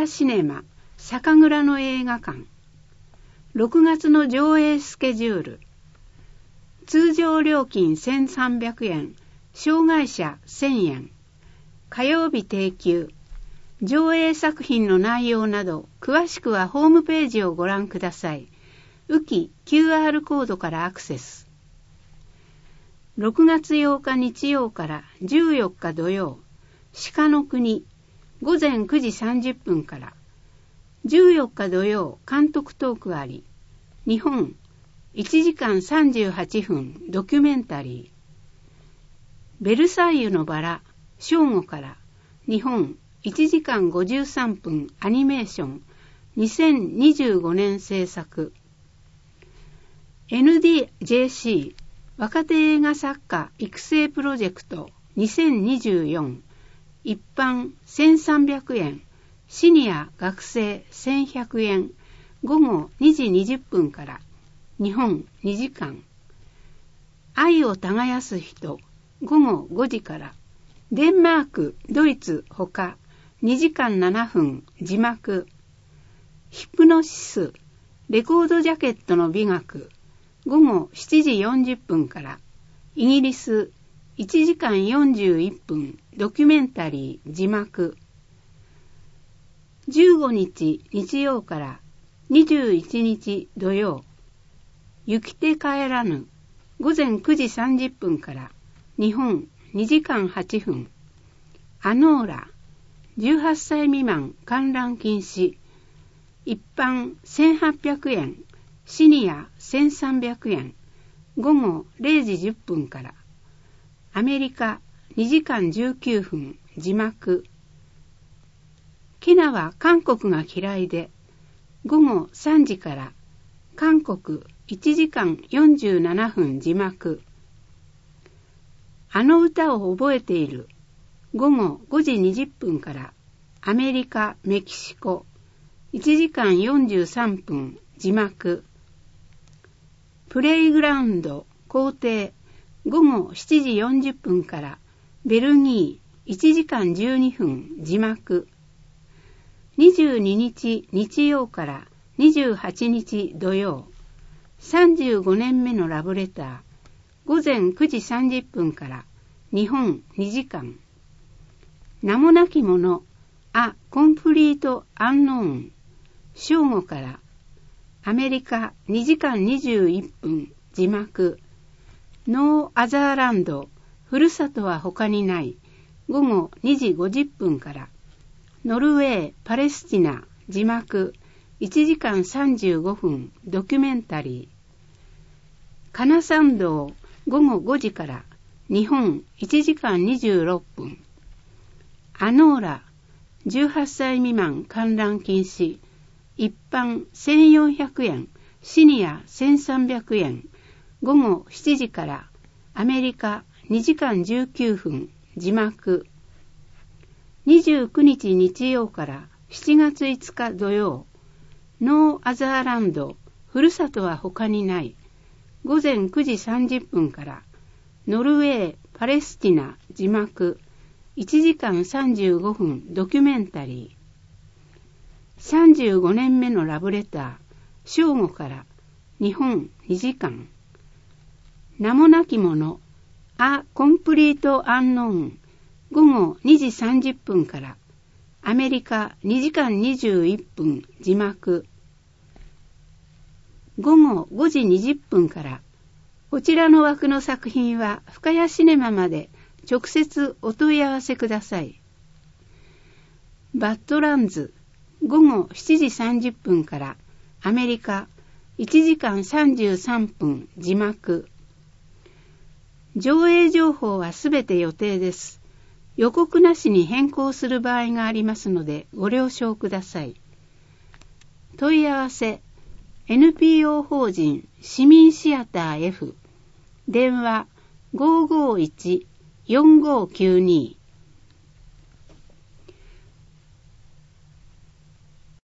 谷シネマ酒蔵の映画館。6月の上映スケジュール。通常料金1300円、障害者1000円。火曜日定休。上映作品の内容など詳しくはホームページをご覧ください。ウキ QR コードからアクセス。6月8日日曜から14日土曜、鹿の国、午前9時30分から。14日土曜、監督トークあり。日本、1時間38分、ドキュメンタリー。ベルサイユのバラ、正午から。日本、1時間53分、アニメーション。2025年制作。NDJC、若手映画作家育成プロジェクト2024。一般1300円。シニア学生1100円。午後2時20分から。日本2時間。愛を耕す人。午後5時から。デンマーク、ドイツほか。2時間7分。字幕。ヒプノシス。レコードジャケットの美学。午後7時40分から。イギリス。1時間41分。ドキュメンタリー。字幕。15日日曜から21日土曜。行きて帰らぬ。午前9時30分から。日本2時間8分。アノーラ。18歳未満観覧禁止。一般1800円。シニア1300円。午後0時10分から。アメリカ2時間19分。字幕。キナは韓国が嫌いで。午後3時から。韓国1時間47分。字幕。あの歌を覚えている。午後5時20分から。アメリカ、メキシコ。1時間43分。字幕。プレイグラウンド、校庭。午後7時40分から。ベルギー、1時間12分。字幕。22日日曜から28日土曜。35年目のラブレター。午前9時30分から。日本2時間。名もなきもの。A Complete Unknown。正午から。アメリカ2時間21分。字幕。ノーアザーランド。ふるさとは他にない。午後2時50分から。ノルウェー、パレスチナ。字幕。1時間35分。ドキュメンタリー。カナサンド。午後5時から。日本1時間26分。アノーラ。18歳未満観覧禁止。一般1400円。シニア1300円。午後7時から。アメリカ2時間19分。字幕。29日日曜から7月5日土曜。ノーアザーランド。ふるさとは他にない。午前9時30分から。ノルウェー、パレスチナ。字幕。1時間35分。ドキュメンタリー。35年目のラブレター。正午から。日本2時間。名もなきもの。A Complete Unknown。午後2時30分から。アメリカ2時間21分。字幕。午後5時20分から。こちらの枠の作品は深谷シネマまで直接お問い合わせください。バッドランズ。午後7時30分から。アメリカ1時間33分。字幕。上映情報はすべて予定です。予告なしに変更する場合がありますのでご了承ください。問い合わせ NPO 法人市民シアター F。電話 551-4592